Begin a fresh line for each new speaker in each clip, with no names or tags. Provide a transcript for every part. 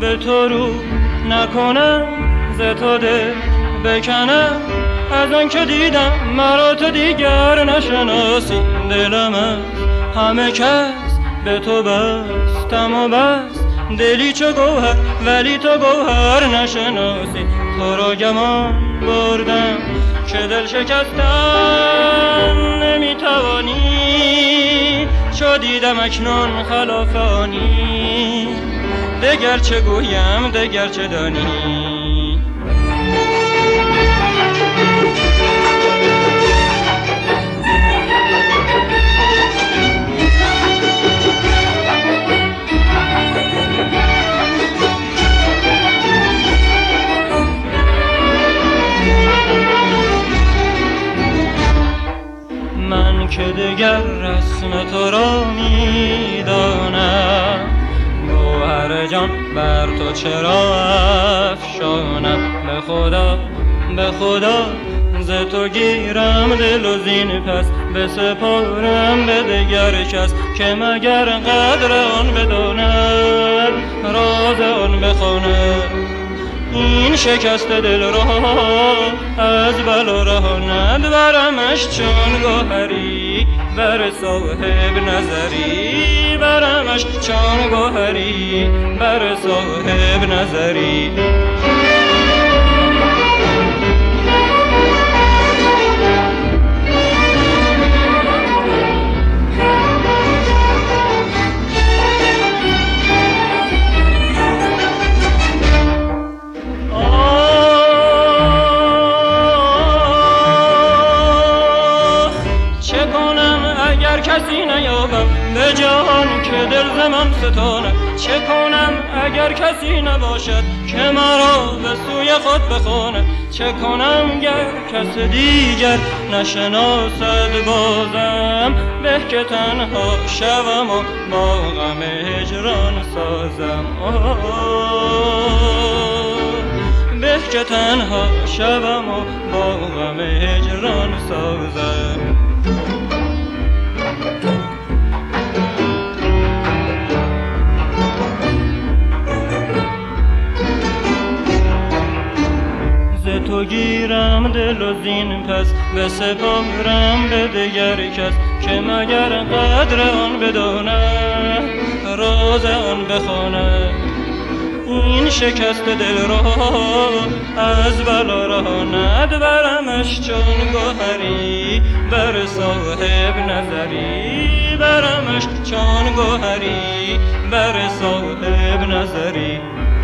به تو رو نکنم، ز تو دل بکنم، از آن که دیدم مرا تو دیگر نشناسی. دلم از همه کس به تو بستم و بس، دلی چو گوهر ولی تو گوهر نشناسی. تو را گمان بردم که دل شکستن نمیتوانی، چو دیدم اکنون خلاف آنی، دگر چه گویم دگر چه دانی. من که دگر رسم تو را میدانم، گوهر جان بر تو چرا افشانم. به خدا به خدا ز تو گیرم دل و زین پس، بسپارم به دگر کس که مگر قدر آن بداند، راز آن بخواند. این شکست دل را از بلا رهاند، برمش چون گوهری بر صاحب نظری، برمش چون گوهری بر صاحب نظری. کسی نیابم به جهان که دل ز من ستاند، چه کنم اگر کسی نباشد که مرا به سوی خود بخواند. چه کنم گر کس دیگر نشناسد بازم، به که تنها شوم و با غم هجران سازم. به که تنها شوم و با غم هجران سازم. تو گیرم دل و زین پس، بسپارم به دگر کس که مگر قدر آن بداند، راز آن بخواند. این شکست دل را از بلا راند، برمش چون گوهری بر صاحب نظری، برمش چون گوهری بر صاحب نظری.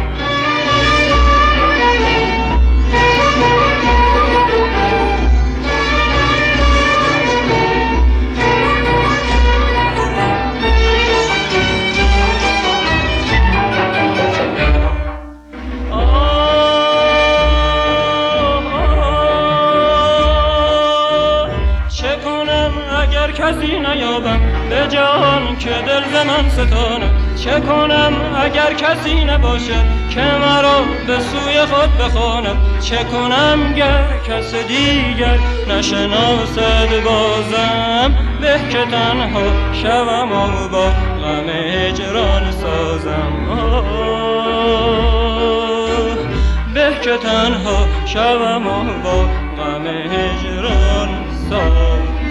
کسی نیابم به جهان که دل ز من ستاند، چه کنم اگر کسی نباشد که مرا به سوی خود بخواند. چه کنم گر کس دیگر نشناسد بازم، به که تنها شوم و با غم هجران سازم. به که تنها شوم و با غم هجران سازم.